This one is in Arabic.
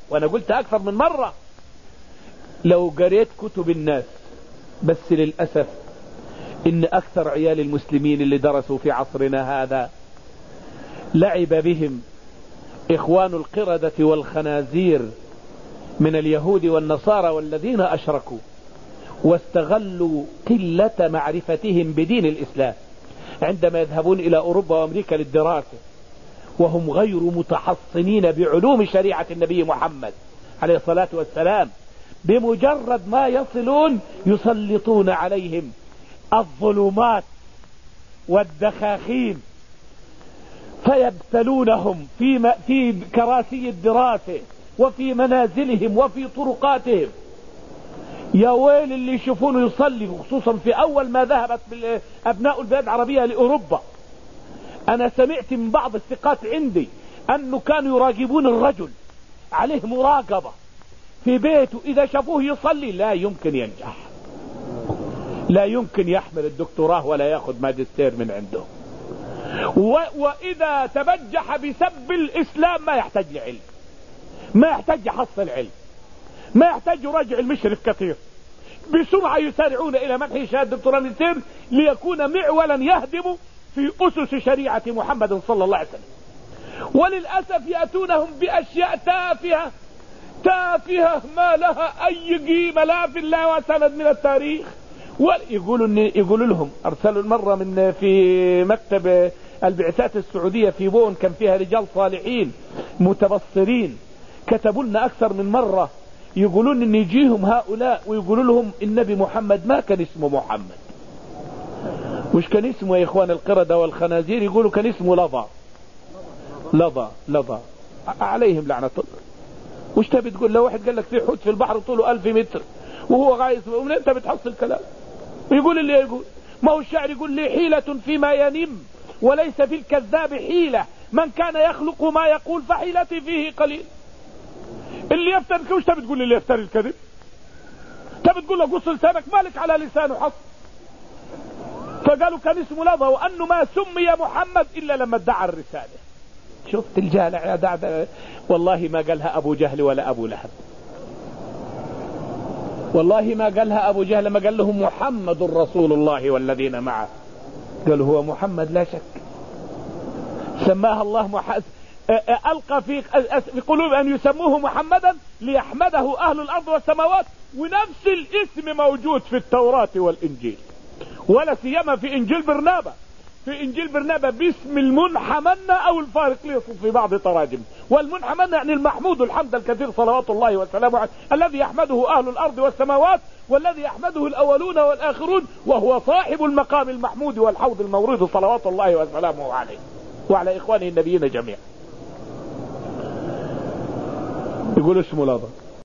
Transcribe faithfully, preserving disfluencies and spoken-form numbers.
وانا قلت اكثر من مرة، لو قريت كتب الناس، بس للأسف ان اكثر عيال المسلمين اللي درسوا في عصرنا هذا لعب بهم اخوان القردة والخنازير من اليهود والنصارى والذين اشركوا، واستغلوا قلة معرفتهم بدين الاسلام عندما يذهبون الى اوروبا وامريكا للدراسة، وهم غير متحصنين بعلوم شريعة النبي محمد عليه الصلاة والسلام. بمجرد ما يصلون يسلطون عليهم الظلمات والدخاخين، فيبتلونهم في في كراسي الدراسة وفي منازلهم وفي طرقاتهم. يا ويل اللي يشوفونه يصلي، خصوصا في اول ما ذهبت ابناء البلاد العربية لاوروبا. انا سمعت من بعض الثقات عندي انه كانوا يراقبون الرجل، عليه مراقبة في بيته، اذا شافوه يصلي لا يمكن ينجح، لا يمكن يحمل الدكتوراه ولا ياخذ ماجستير من عنده. واذا تبجح بسب الاسلام ما يحتاج لعلم، ما يحتاج يحصل علم، ما يحتاج يراجع المشرف كثير، بسرعة يسارعون الى منح شهادة دكتوراه ماجستير ليكون معولا يهدم في اسس شريعة محمد صلى الله عليه وسلم. وللأسف يأتونهم باشياء تافهة تافهة ما لها اي قيمة لا في الله وسند من التاريخ. ويقولوا يقولوا لهم ارسلوا مرة من في مكتب البعثات السعودية في بون، كان فيها رجال صالحين متبصرين، كتبوا لنا اكثر من مرة يقولون ان يجيهم هؤلاء ويقولوا لهم النبي محمد ما كان اسمه محمد. وش كان اسمه يا اخوان القردة والخنازير؟ يقولوا كان اسمه لظى لظى لظى عليهم لعنة الله. وش تبي تقول؟ لو واحد قال لك في حوت في البحر طوله ألف متر وهو غايز، ومن انت بتحصل كلام؟ ويقول اللي يقول، ما هو الشاعر يقول لي حيلة فيما ينم وليس في الكذاب حيلة، من كان يخلق ما يقول فحيلتي فيه قليل. اللي يفتر، وش تبي تقول اللي يفتر الكذب؟ تبي تقول له قص لسانك، مالك على لسانه حص. فقالوا كان اسمه لظى، وانه ما سمي محمد الا لما ادعى الرسالة. شفت الجهل دع والله ما قالها ابو جهل ولا ابو لهب، والله ما قالها ابو جهل، ما قال لهم محمد رسول الله والذين معه، قال هو محمد لا شك. سماها الله محمد، القى في في قلوب ان يسموه محمدا ليحمده اهل الارض والسماوات، ونفس الاسم موجود في التوراة والانجيل، ولا سيما في انجيل برنابا. في انجيل برنابا باسم المنحمن او الفارق ليصل في بعض تراجم، والمنحمن يعني المحمود الحمد الكثير صلوات الله وسلامه عليه، الذي يحمده اهل الارض والسماوات والذي يحمده الاولون والاخرون، وهو صاحب المقام المحمود والحوض المورود صلوات الله وسلامه عليه وعلى اخوانه النبيين جميعا. يقول اسمه لظى.